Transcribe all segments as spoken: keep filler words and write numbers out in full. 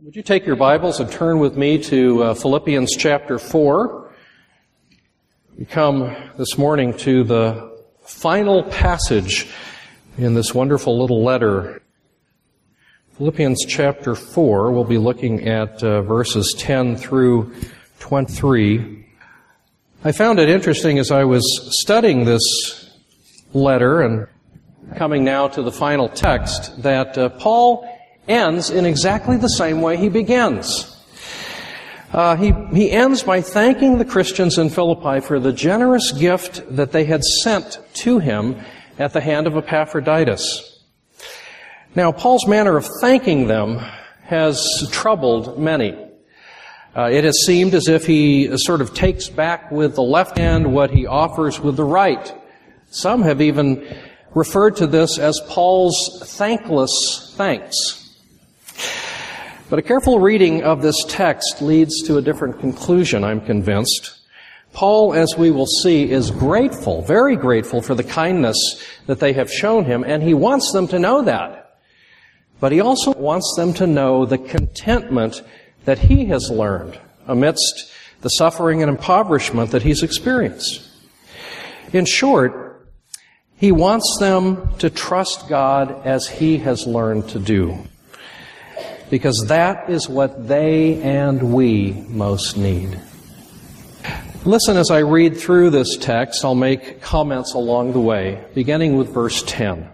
Would you take your Bibles and turn with me to uh, Philippians chapter four? We come this morning to the final passage in this wonderful little letter. Philippians chapter four, we'll be looking at uh, verses ten through twenty-three. I found it interesting as I was studying this letter and coming now to the final text that uh, Paul ends in exactly the same way he begins. Uh, he, he ends by thanking the Christians in Philippi for the generous gift that they had sent to him at the hand of Epaphroditus. Now, Paul's manner of thanking them has troubled many. Uh, it has seemed as if he sort of takes back with the left hand what he offers with the right. Some have even referred to this as Paul's thankless thanks. But a careful reading of this text leads to a different conclusion, I'm convinced. Paul, as we will see, is grateful, very grateful for the kindness that they have shown him, and he wants them to know that. But he also wants them to know the contentment that he has learned amidst the suffering and impoverishment that he's experienced. In short, he wants them to trust God as he has learned to do, because that is what they and we most need. Listen as I read through this text. I'll make comments along the way, beginning with verse ten.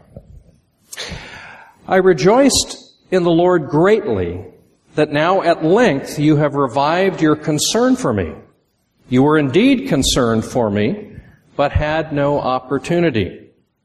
I rejoiced in the Lord greatly that now at length you have revived your concern for me. You were indeed concerned for me, but had no opportunity.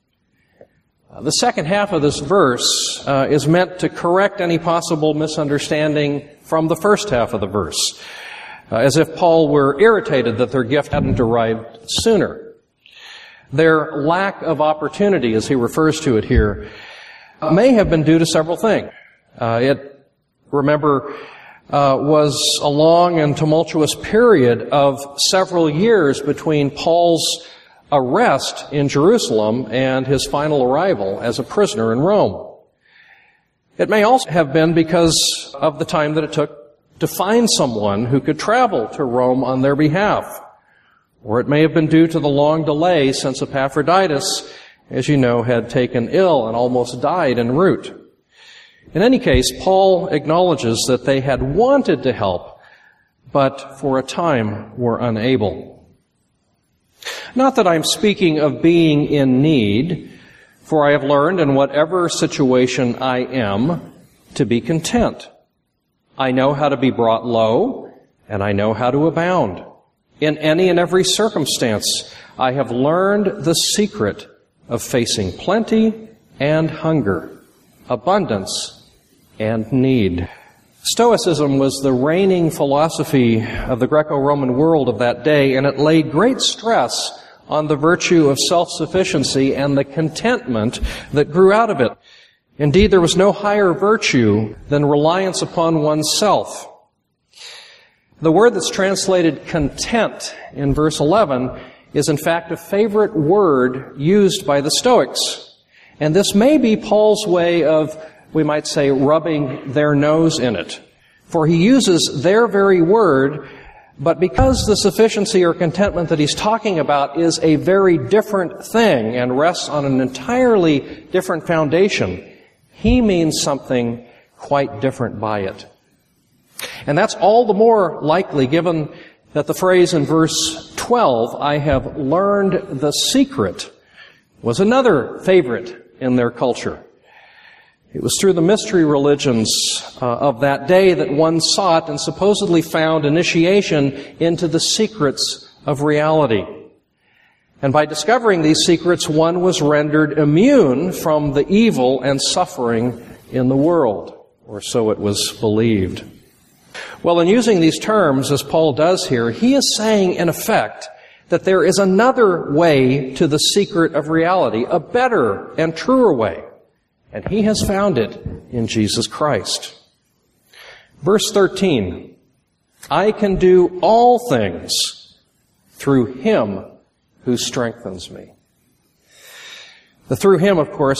The second half of this verse uh, is meant to correct any possible misunderstanding from the first half of the verse, uh, as if Paul were irritated that their gift hadn't arrived sooner. Their lack of opportunity, as he refers to it here, may have been due to several things. Uh, it, remember, uh, was a long and tumultuous period of several years between Paul's arrest in Jerusalem and his final arrival as a prisoner in Rome. It may also have been because of the time that it took to find someone who could travel to Rome on their behalf. Or it may have been due to the long delay since Epaphroditus, as you know, had taken ill and almost died en route. In any case, Paul acknowledges that they had wanted to help, but for a time were unable. Not that I'm speaking of being in need, for I have learned in whatever situation I am to be content. I know how to be brought low, and I know how to abound. In any and every circumstance, I have learned the secret of facing plenty and hunger, abundance and need. Stoicism was the reigning philosophy of the Greco-Roman world of that day, and it laid great stress on the virtue of self-sufficiency and the contentment that grew out of it. Indeed, there was no higher virtue than reliance upon oneself. The word that's translated content in verse eleven is in fact a favorite word used by the Stoics. And this may be Paul's way of, we might say, rubbing their nose in it. For he uses their very word, but because the sufficiency or contentment that he's talking about is a very different thing and rests on an entirely different foundation, he means something quite different by it. And that's all the more likely given that the phrase in verse twelve, I have learned the secret, was another favorite in their culture. It was through the mystery religions uh, of that day that one sought and supposedly found initiation into the secrets of reality. And by discovering these secrets, one was rendered immune from the evil and suffering in the world, or so it was believed. Well, in using these terms, as Paul does here, he is saying, in effect, that there is another way to the secret of reality, a better and truer way. And he has found it in Jesus Christ. Verse thirteen, I can do all things through him who strengthens me. The through him, of course,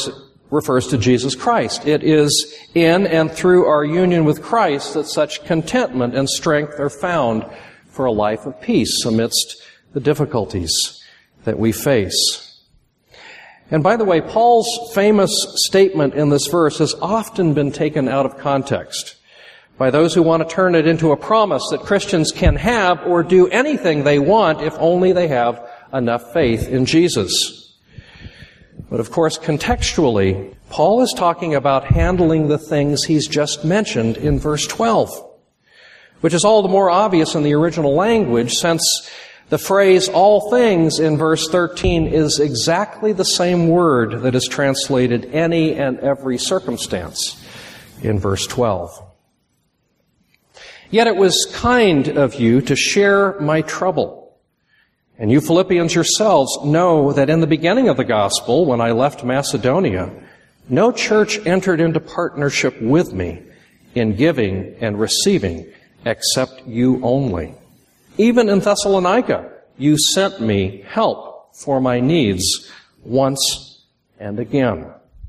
refers to Jesus Christ. It is in and through our union with Christ that such contentment and strength are found for a life of peace amidst the difficulties that we face. And by the way, Paul's famous statement in this verse has often been taken out of context by those who want to turn it into a promise that Christians can have or do anything they want if only they have enough faith in Jesus. But of course, contextually, Paul is talking about handling the things he's just mentioned in verse twelve, which is all the more obvious in the original language since the phrase all things in verse thirteen is exactly the same word that is translated any and every circumstance in verse twelve. Yet it was kind of you to share my trouble. And you Philippians yourselves know that in the beginning of the gospel, when I left Macedonia, no church entered into partnership with me in giving and receiving except you only. Even in Thessalonica, you sent me help for my needs once and again.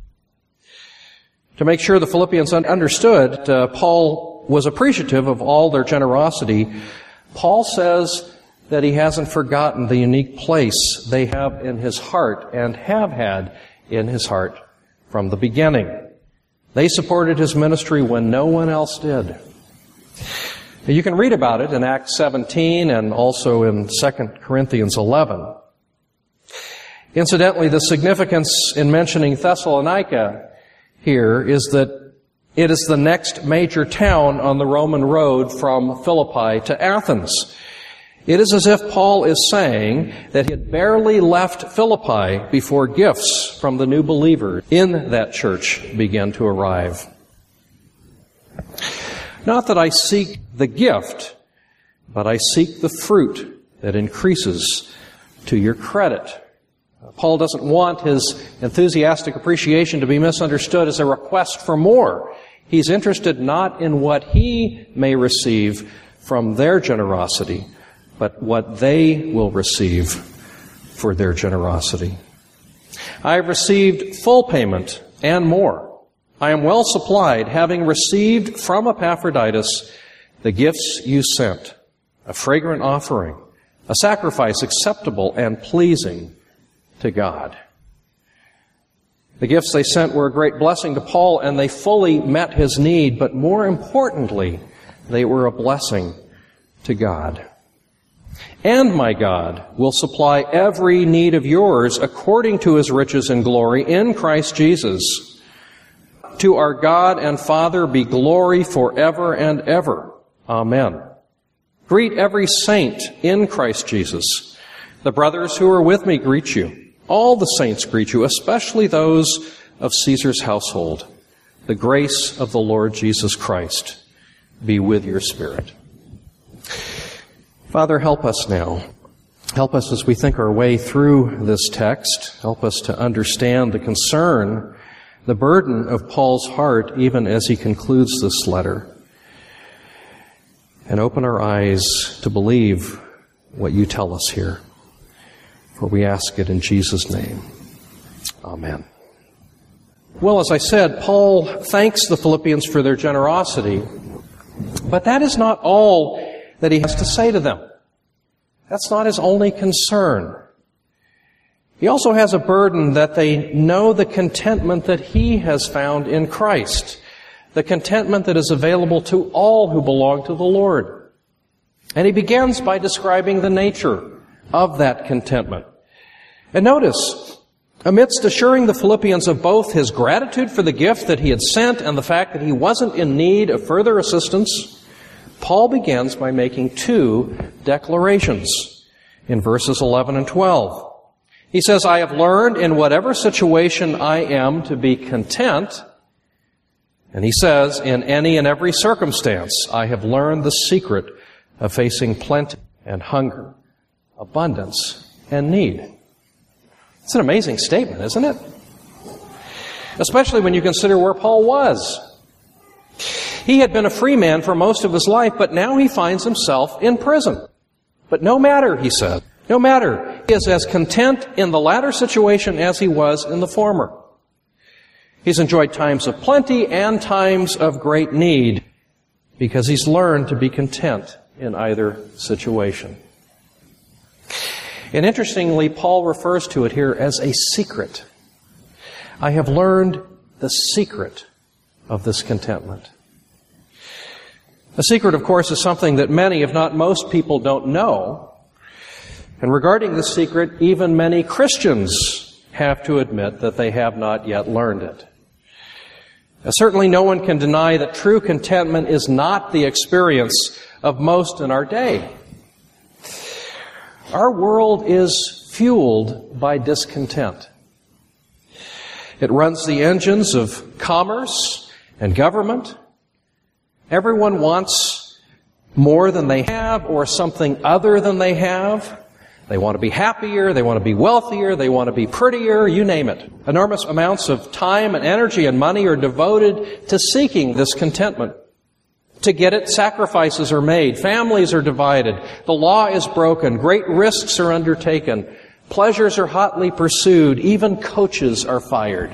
To make sure the Philippians understood, uh, Paul was appreciative of all their generosity. Paul says that he hasn't forgotten the unique place they have in his heart and have had in his heart from the beginning. They supported his ministry when no one else did. You can read about it in Acts seventeen and also in Second Corinthians eleven. Incidentally, the significance in mentioning Thessalonica here is that it is the next major town on the Roman road from Philippi to Athens. It is as if Paul is saying that he had barely left Philippi before gifts from the new believers in that church began to arrive. Not that I seek the gift, but I seek the fruit that increases to your credit. Paul doesn't want his enthusiastic appreciation to be misunderstood as a request for more. He's interested not in what he may receive from their generosity, but what they will receive for their generosity. I have received full payment and more. I am well supplied, having received from Epaphroditus the gifts you sent, a fragrant offering, a sacrifice acceptable and pleasing to God. The gifts they sent were a great blessing to Paul, and they fully met his need, but more importantly, they were a blessing to God. And my God will supply every need of yours according to his riches and glory in Christ Jesus. To our God and Father be glory forever and ever. Amen. Greet every saint in Christ Jesus. The brothers who are with me greet you. All the saints greet you, especially those of Caesar's household. The grace of the Lord Jesus Christ be with your spirit. Father, help us now. Help us as we think our way through this text. Help us to understand the concern, the burden of Paul's heart, even as he concludes this letter. And open our eyes to believe what you tell us here. For we ask it in Jesus' name. Amen. Well, as I said, Paul thanks the Philippians for their generosity, but that is not all that he has to say to them. That's not his only concern. He also has a burden that they know the contentment that he has found in Christ, the contentment that is available to all who belong to the Lord. And he begins by describing the nature of that contentment. And notice, amidst assuring the Philippians of both his gratitude for the gift that he had sent and the fact that he wasn't in need of further assistance, Paul begins by making two declarations in verses eleven and twelve. He says, I have learned in whatever situation I am to be content. And he says, in any and every circumstance, I have learned the secret of facing plenty and hunger, abundance and need. It's an amazing statement, isn't it? Especially when you consider where Paul was. He had been a free man for most of his life, but now he finds himself in prison. But no matter, he said, no matter, he is as content in the latter situation as he was in the former. He's enjoyed times of plenty and times of great need because he's learned to be content in either situation. And interestingly, Paul refers to it here as a secret. I have learned the secret of this contentment. A secret, of course, is something that many, if not most people, don't know. And regarding the secret, even many Christians have to admit that they have not yet learned it. Now, certainly no one can deny that true contentment is not the experience of most in our day. Our world is fueled by discontent. It runs the engines of commerce and government. Everyone wants more than they have or something other than they have. They want to be happier, they want to be wealthier, they want to be prettier, you name it. Enormous amounts of time and energy and money are devoted to seeking this contentment. To get it, sacrifices are made, families are divided, the law is broken, great risks are undertaken, pleasures are hotly pursued, even coaches are fired.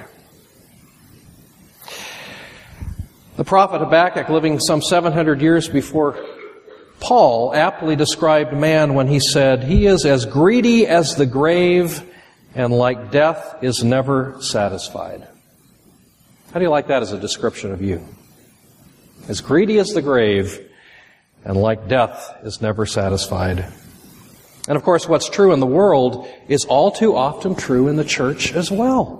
The prophet Habakkuk, living some seven hundred years before Paul, aptly described man when he said, "He is as greedy as the grave, and like death is never satisfied." How do you like that as a description of you? As greedy as the grave, and like death is never satisfied. And of course, what's true in the world is all too often true in the church as well.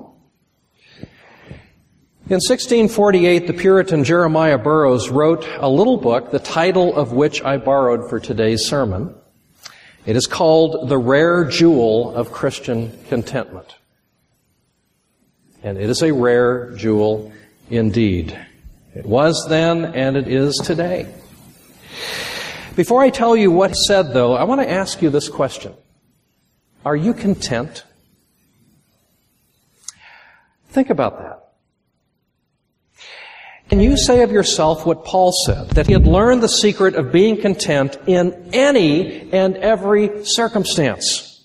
In sixteen forty-eight, the Puritan Jeremiah Burroughs wrote a little book, the title of which I borrowed for today's sermon. It is called The Rare Jewel of Christian Contentment. And it is a rare jewel indeed. It was then, and it is today. Before I tell you what he said, though, I want to ask you this question. Are you content? Think about that. Can you say of yourself what Paul said, that he had learned the secret of being content in any and every circumstance?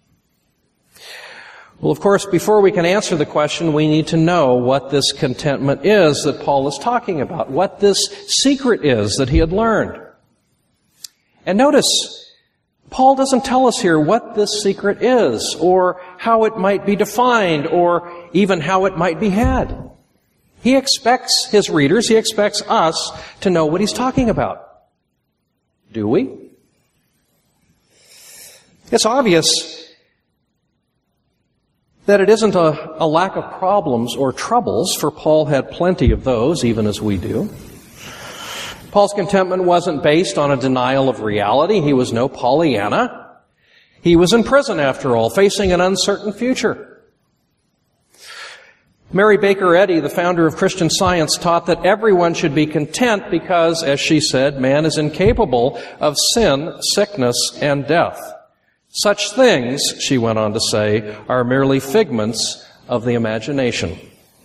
Well, of course, before we can answer the question, we need to know what this contentment is that Paul is talking about, what this secret is that he had learned. And notice, Paul doesn't tell us here what this secret is, or how it might be defined, or even how it might be had. He expects his readers, he expects us to know what he's talking about. Do we? It's obvious that it isn't a, a lack of problems or troubles, for Paul had plenty of those, even as we do. Paul's contentment wasn't based on a denial of reality. He was no Pollyanna. He was in prison, after all, facing an uncertain future. Mary Baker Eddy, the founder of Christian Science, taught that everyone should be content because, as she said, man is incapable of sin, sickness, and death. Such things, she went on to say, are merely figments of the imagination.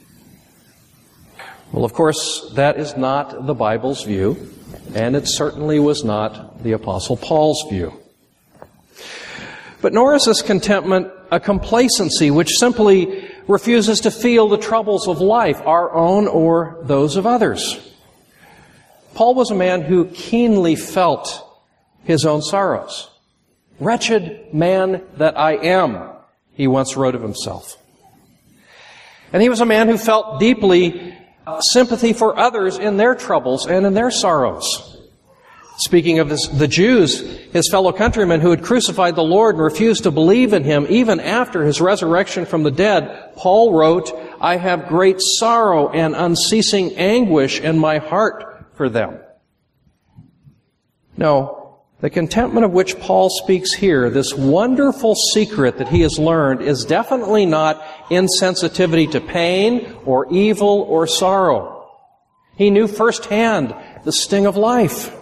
Well, of course, that is not the Bible's view, and it certainly was not the Apostle Paul's view. But nor is this contentment a complacency which simply refuses to feel the troubles of life, our own or those of others. Paul was a man who keenly felt his own sorrows. "Wretched man that I am," he once wrote of himself. And he was a man who felt deeply sympathy for others in their troubles and in their sorrows. Speaking of this, the Jews, his fellow countrymen who had crucified the Lord and refused to believe in him even after his resurrection from the dead, Paul wrote, "I have great sorrow and unceasing anguish in my heart for them." No, the contentment of which Paul speaks here, this wonderful secret that he has learned, is definitely not insensitivity to pain or evil or sorrow. He knew firsthand the sting of life.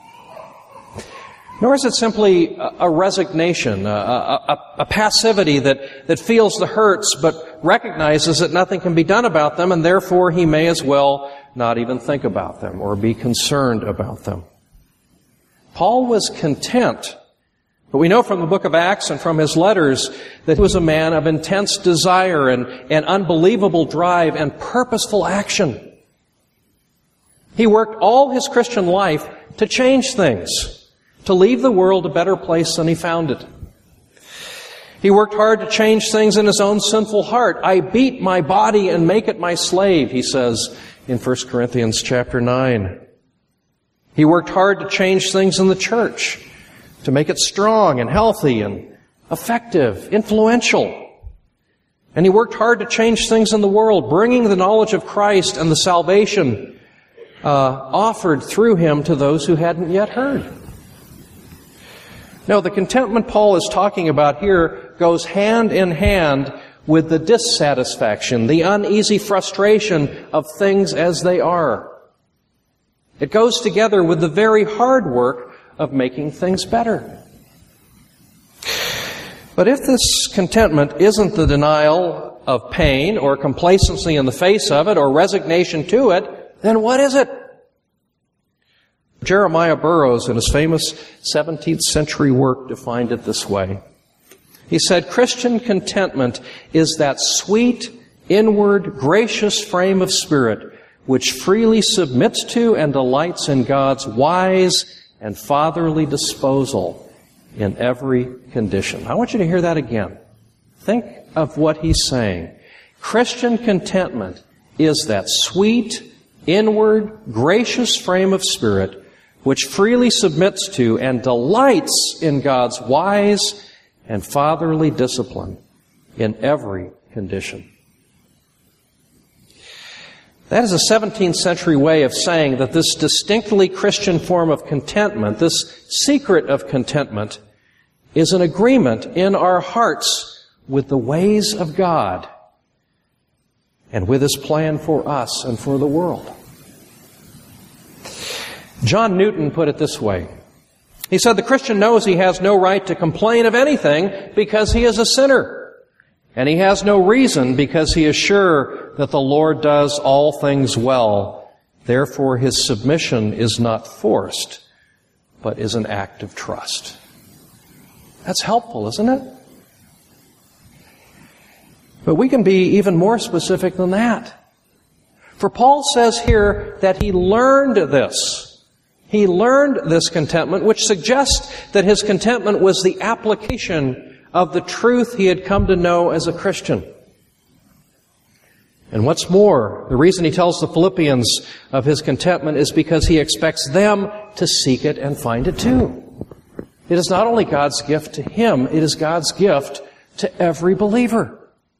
Nor is it simply a resignation, a, a, a passivity that, that feels the hurts but recognizes that nothing can be done about them, and therefore he may as well not even think about them or be concerned about them. Paul was content But we know from the book of Acts and from his letters that he was a man of intense desire and, and unbelievable drive and purposeful action. He worked all his Christian life to change things, to leave the world a better place than he found it. He worked hard to change things in his own sinful heart. I beat my body and make it my slave, he says in First Corinthians chapter nine. He worked hard to change things in the church, to make it strong and healthy and effective, influential. And he worked hard to change things in the world, bringing the knowledge of Christ and the salvation uh, offered through him to those who hadn't yet heard. Now, the contentment Paul is talking about here goes hand in hand with the dissatisfaction, the uneasy frustration of things as they are. It goes together with the very hard work of making things better. But if this contentment isn't the denial of pain or complacency in the face of it or resignation to it, then what is it? Jeremiah Burroughs, in his famous seventeenth century work, defined it this way. He said, Christian contentment is that sweet, inward, gracious frame of spirit which freely submits to and delights in God's wise and fatherly disposal in every condition. I want you to hear that again. Think of what he's saying. Christian contentment is that sweet, inward, gracious frame of spirit which freely submits to and delights in God's wise and fatherly discipline in every condition. That is a seventeenth century way of saying that this distinctly Christian form of contentment, this secret of contentment, is an agreement in our hearts with the ways of God and with His plan for us and for the world. John Newton put it this way. He said, the Christian knows he has no right to complain of anything because he is a sinner. And he has no reason because he is sure that the Lord does all things well. Therefore, his submission is not forced, but is an act of trust. That's helpful, isn't it? But we can be even more specific than that. For Paul says here that he learned this. He learned this contentment, which suggests that his contentment was the application of the truth he had come to know as a Christian. And what's more, the reason he tells the Philippians of his contentment is because he expects them to seek it and find it too. It is not only God's gift to him, it is God's gift to every believer.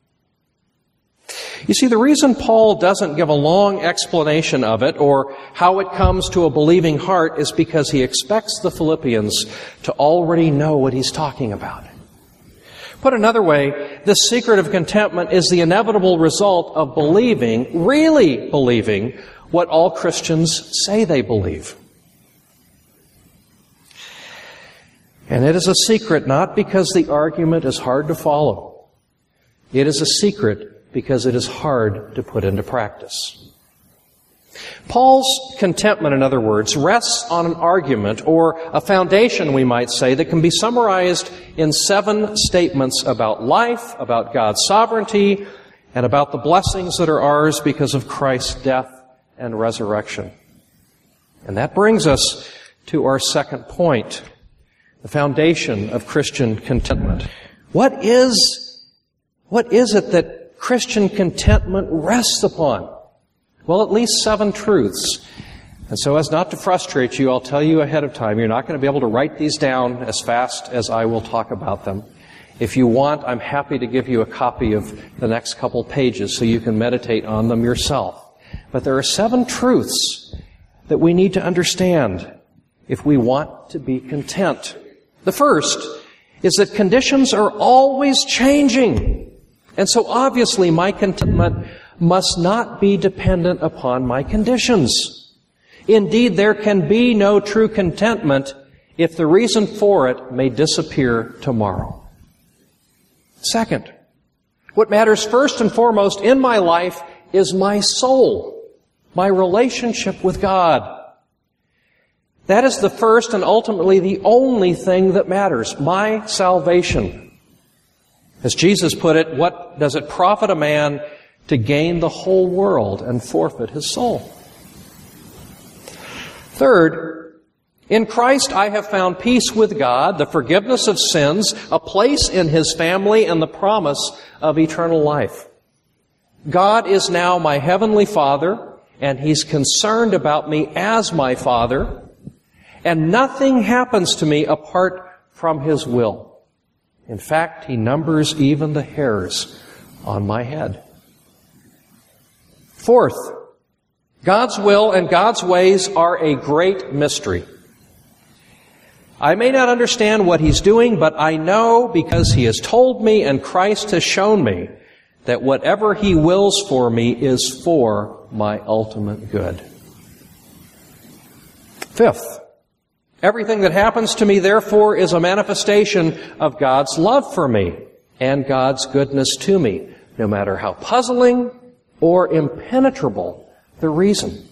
You see, the reason Paul doesn't give a long explanation of it or how it comes to a believing heart is because he expects the Philippians to already know what he's talking about. Put another way, this secret of contentment is the inevitable result of believing, really believing, what all Christians say they believe. And it is a secret not because the argument is hard to follow. It is a secret because it is hard to put into practice. Paul's contentment, in other words, rests on an argument or a foundation, we might say, that can be summarized in seven statements about life, about God's sovereignty, and about the blessings that are ours because of Christ's death and resurrection. And that brings us to our second point, the foundation of Christian contentment. What is, what is it that Christian contentment rests upon? Well, at least seven truths. And so as not to frustrate you, I'll tell you ahead of time, you're not going to be able to write these down as fast as I will talk about them. If you want, I'm happy to give you a copy of the next couple pages so you can meditate on them yourself. But there are seven truths that we need to understand if we want to be content. The first is that conditions are always changing. And so obviously my contentment must not be dependent upon my conditions. Indeed, there can be no true contentment if the reason for it may disappear tomorrow. Second, what matters first and foremost in my life is my soul, my relationship with God. That is the first and ultimately the only thing that matters, my salvation. As Jesus put it, what does it profit a man to gain the whole world and forfeit his soul? Third, in Christ I have found peace with God, the forgiveness of sins, a place in His family, and the promise of eternal life. God is now my heavenly Father, and He's concerned about me as my Father, and nothing happens to me apart from His will. In fact, He numbers even the hairs on my head. Fourth, God's will and God's ways are a great mystery. I may not understand what He's doing, but I know because He has told me and Christ has shown me that whatever He wills for me is for my ultimate good. Fifth, everything that happens to me, therefore, is a manifestation of God's love for me and God's goodness to me, no matter how puzzling or impenetrable the reason.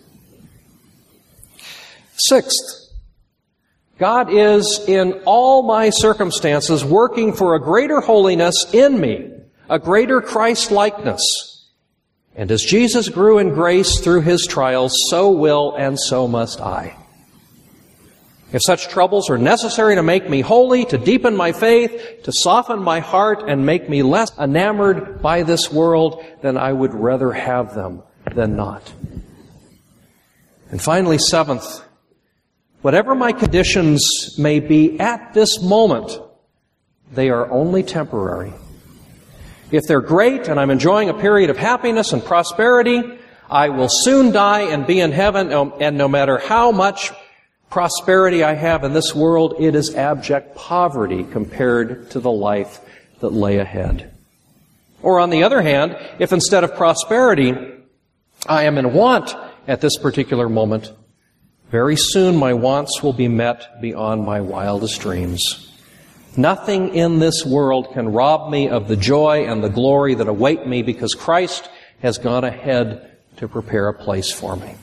Sixth, God is in all my circumstances working for a greater holiness in me, a greater Christ-likeness. And as Jesus grew in grace through His trials, so will and so must I. If such troubles are necessary to make me holy, to deepen my faith, to soften my heart, and make me less enamored by this world, then I would rather have them than not. And finally, seventh, whatever my conditions may be at this moment, they are only temporary. If they're great and I'm enjoying a period of happiness and prosperity, I will soon die and be in heaven, and no matter how much prosperity I have in this world, it is abject poverty compared to the life that lay ahead. Or on the other hand, if instead of prosperity, I am in want at this particular moment, very soon my wants will be met beyond my wildest dreams. Nothing in this world can rob me of the joy and the glory that await me because Christ has gone ahead to prepare a place for me.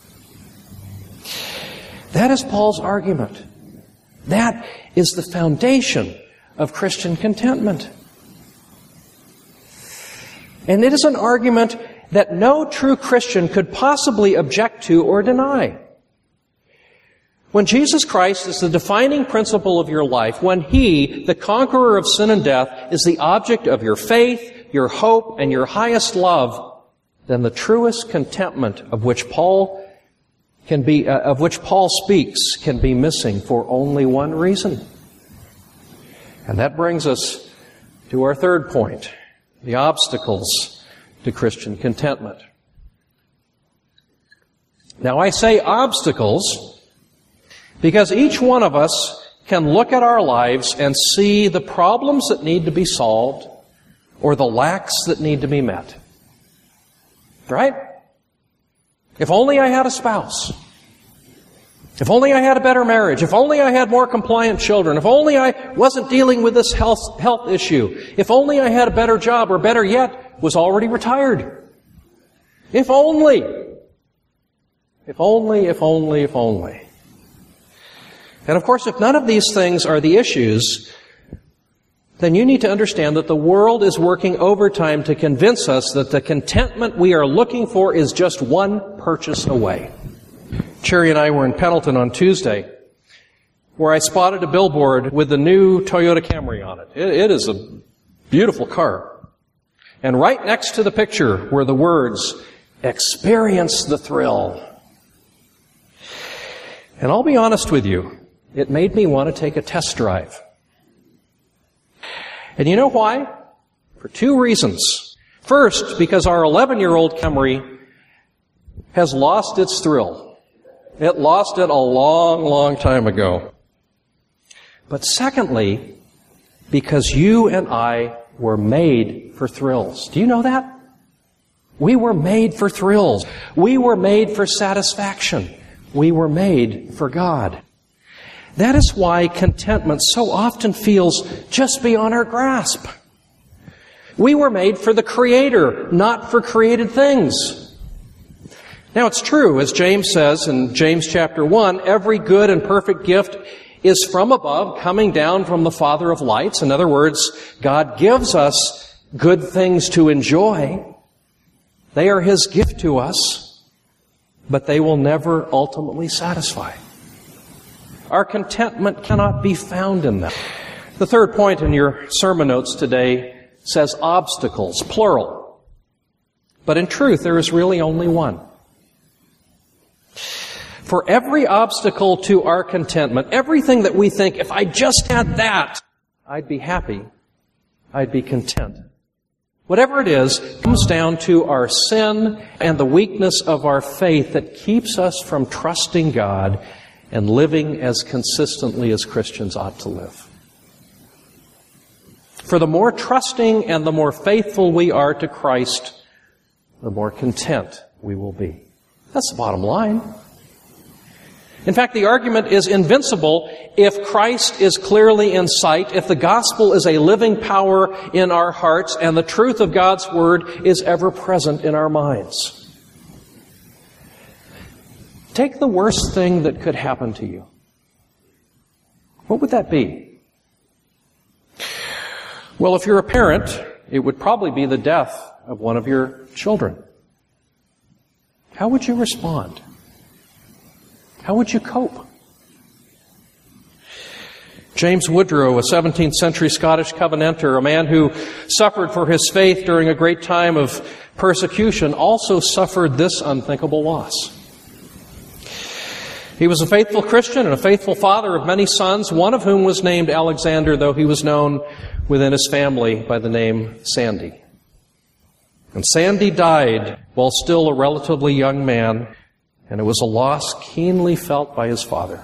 That is Paul's argument. That is the foundation of Christian contentment. And it is an argument that no true Christian could possibly object to or deny. When Jesus Christ is the defining principle of your life, when He, the conqueror of sin and death, is the object of your faith, your hope, and your highest love, then the truest contentment of which Paul can be, uh, of which Paul speaks can be missing for only one reason. And that brings us to our third point, the obstacles to Christian contentment. Now, I say obstacles because each one of us can look at our lives and see the problems that need to be solved or the lacks that need to be met. Right? If only I had a spouse. If only I had a better marriage. If only I had more compliant children. If only I wasn't dealing with this health, health issue. If only I had a better job, or better yet, was already retired. If only. If only, if only, if only. And of course, if none of these things are the issues, then you need to understand that the world is working overtime to convince us that the contentment we are looking for is just one purchase away. Cherry and I were in Pendleton on Tuesday, where I spotted a billboard with the new Toyota Camry on it. It, it is a beautiful car. And right next to the picture were the words, "Experience the thrill." And I'll be honest with you, it made me want to take a test drive. And you know why? For two reasons. First, because our eleven-year-old Camry has lost its thrill. It lost it a long, long time ago. But secondly, because you and I were made for thrills. Do you know that? We were made for thrills. We were made for satisfaction. We were made for God. That is why contentment so often feels just beyond our grasp. We were made for the Creator, not for created things. Now it's true, as James says in James chapter one, every good and perfect gift is from above, coming down from the Father of lights. In other words, God gives us good things to enjoy. They are His gift to us, but they will never ultimately satisfy. Our contentment cannot be found in them. The third point in your sermon notes today says obstacles, plural. But in truth, there is really only one. For every obstacle to our contentment, everything that we think, if I just had that, I'd be happy, I'd be content. Whatever it is, comes down to our sin and the weakness of our faith that keeps us from trusting God and living as consistently as Christians ought to live. For the more trusting and the more faithful we are to Christ, the more content we will be. That's the bottom line. In fact, the argument is invincible if Christ is clearly in sight, if the gospel is a living power in our hearts, and the truth of God's word is ever present in our minds. Take the worst thing that could happen to you. What would that be? Well, if you're a parent, it would probably be the death of one of your children. How would you respond? How would you cope? James Woodrow, a seventeenth century Scottish Covenanter, a man who suffered for his faith during a great time of persecution, also suffered this unthinkable loss. He was a faithful Christian and a faithful father of many sons, one of whom was named Alexander, though he was known within his family by the name Sandy. And Sandy died while still a relatively young man, and it was a loss keenly felt by his father.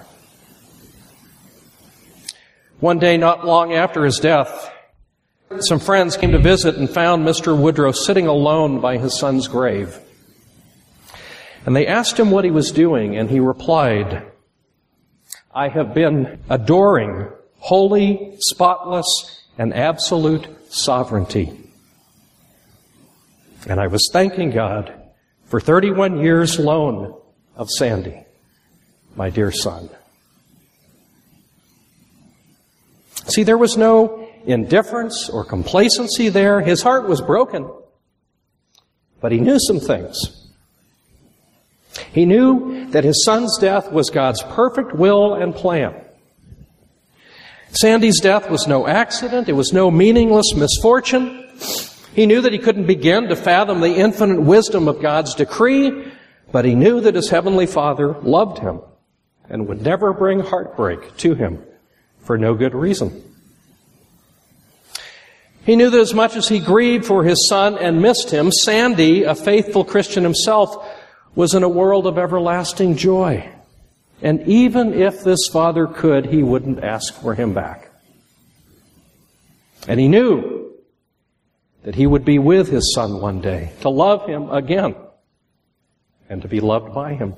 One day, not long after his death, some friends came to visit and found Mister Woodrow sitting alone by his son's grave. And they asked him what he was doing, and he replied, "I have been adoring holy, spotless, and absolute sovereignty. And I was thanking God for thirty-one years loan of Sandy, my dear son." See, there was no indifference or complacency there. His heart was broken, but he knew some things. He knew that his son's death was God's perfect will and plan. Sandy's death was no accident. It was no meaningless misfortune. He knew that he couldn't begin to fathom the infinite wisdom of God's decree, but he knew that his heavenly Father loved him and would never bring heartbreak to him for no good reason. He knew that as much as he grieved for his son and missed him, Sandy, a faithful Christian himself, was in a world of everlasting joy. And even if this father could, he wouldn't ask for him back. And he knew that he would be with his son one day, to love him again, and to be loved by him.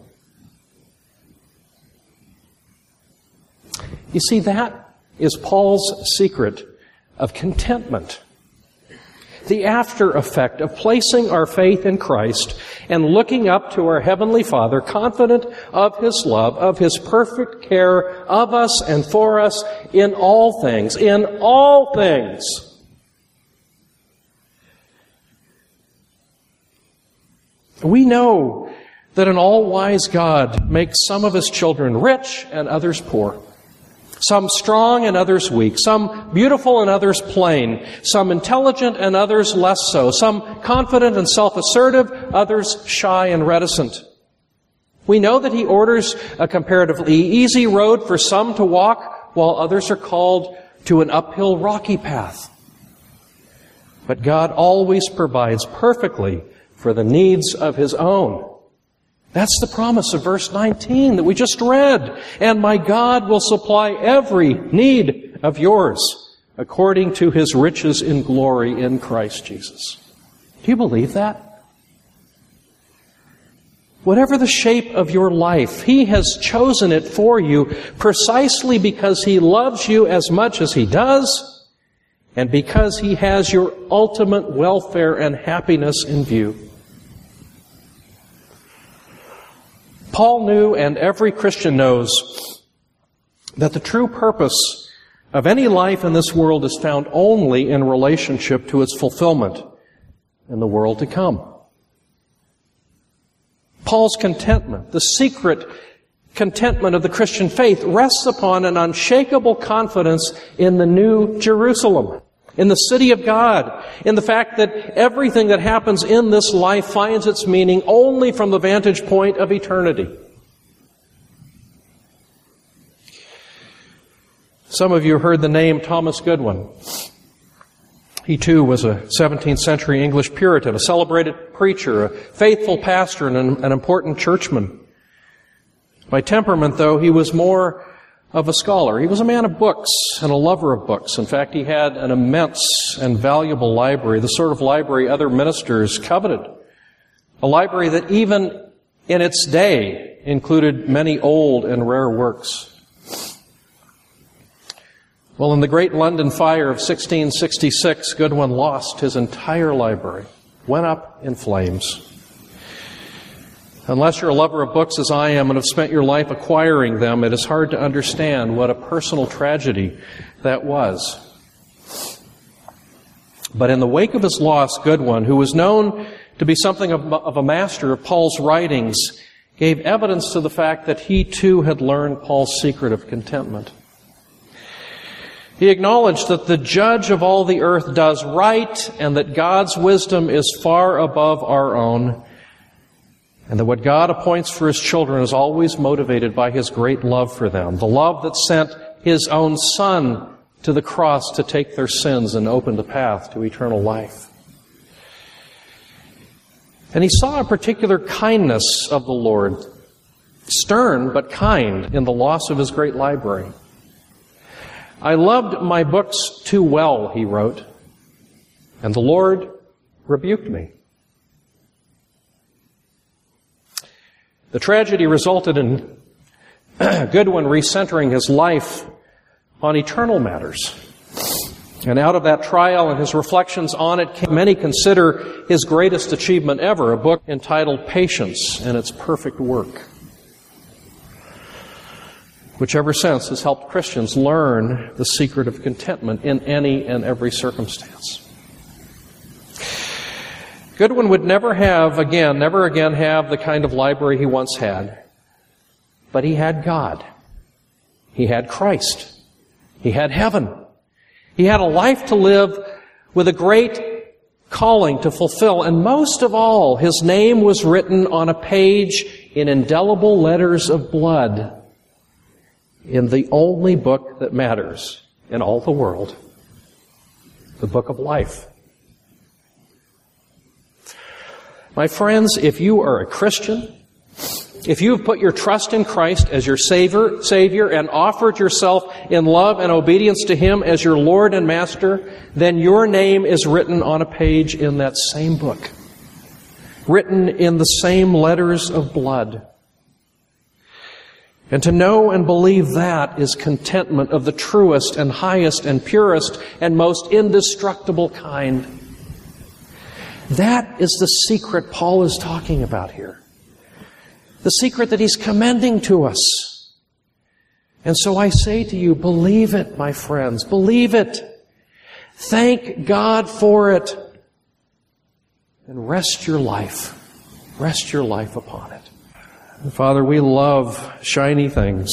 You see, that is Paul's secret of contentment. The after effect of placing our faith in Christ and looking up to our Heavenly Father, confident of His love, of His perfect care of us and for us in all things, in all things. We know that an all-wise God makes some of His children rich and others poor. Some strong and others weak. Some beautiful and others plain. Some intelligent and others less so. Some confident and self-assertive, others shy and reticent. We know that He orders a comparatively easy road for some to walk, while others are called to an uphill rocky path. But God always provides perfectly for the needs of His own. That's the promise of verse nineteen that we just read. "And my God will supply every need of yours according to His riches in glory in Christ Jesus." Do you believe that? Whatever the shape of your life, He has chosen it for you precisely because He loves you as much as He does, and because He has your ultimate welfare and happiness in view. Paul knew, and every Christian knows, that the true purpose of any life in this world is found only in relationship to its fulfillment in the world to come. Paul's contentment, the secret contentment of the Christian faith, rests upon an unshakable confidence in the New Jerusalem, in the city of God, in the fact that everything that happens in this life finds its meaning only from the vantage point of eternity. Some of you heard the name Thomas Goodwin. He too was a seventeenth century English Puritan, a celebrated preacher, a faithful pastor, and an, an important churchman. By temperament, though, he was more of a scholar. He was a man of books and a lover of books. In fact, he had an immense and valuable library, the sort of library other ministers coveted. A library that even in its day included many old and rare works. Well, in the Great London Fire of sixteen sixty-six, Goodwin lost his entire library, went up in flames. Unless you're a lover of books as I am and have spent your life acquiring them, it is hard to understand what a personal tragedy that was. But in the wake of his loss, Goodwin, who was known to be something of a master of Paul's writings, gave evidence to the fact that he too had learned Paul's secret of contentment. He acknowledged that the judge of all the earth does right and that God's wisdom is far above our own, and that what God appoints for His children is always motivated by His great love for them, the love that sent His own Son to the cross to take their sins and open the path to eternal life. And he saw a particular kindness of the Lord, stern but kind, in the loss of his great library. I loved my books too well, he wrote, and the Lord rebuked me. The tragedy resulted in Goodwin recentering his life on eternal matters. And out of that trial and his reflections on it, many consider his greatest achievement ever, a book entitled Patience and Its Perfect Work, which ever since has helped Christians learn the secret of contentment in any and every circumstance. Goodwin would never have, again, never again have the kind of library he once had. But he had God. He had Christ. He had heaven. He had a life to live with a great calling to fulfill. And most of all, his name was written on a page in indelible letters of blood in the only book that matters in all the world, the book of life. My friends, if you are a Christian, if you have put your trust in Christ as your Savior, Savior and offered yourself in love and obedience to Him as your Lord and Master, then your name is written on a page in that same book, written in the same letters of blood. And to know and believe that is contentment of the truest and highest and purest and most indestructible kind. That is the secret Paul is talking about here. The secret that he's commending to us. And so I say to you, believe it, my friends. Believe it. Thank God for it. And rest your life. Rest your life upon it. And Father, we love shiny things.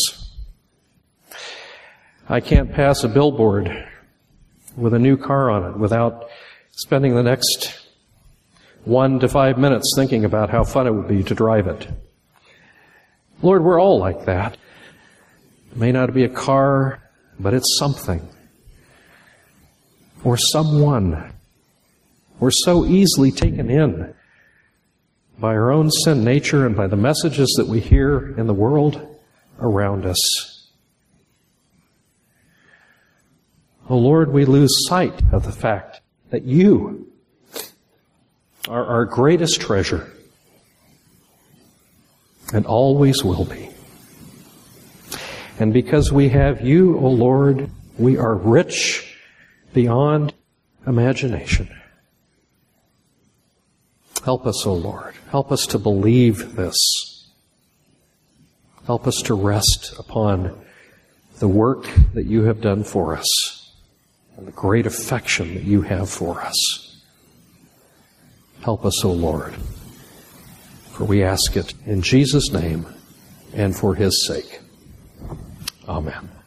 I can't pass a billboard with a new car on it without spending the next one to five minutes thinking about how fun it would be to drive it. Lord, we're all like that. It may not be a car, but it's something. Or someone. We're so easily taken in by our own sin nature and by the messages that we hear in the world around us. Oh Lord, we lose sight of the fact that You are our greatest treasure and always will be. And because we have You, O Lord, we are rich beyond imagination. Help us, O Lord. Help us to believe this. Help us to rest upon the work that you have done for us and the great affection that you have for us. Help us, O Lord, for we ask it in Jesus' name and for his sake. Amen.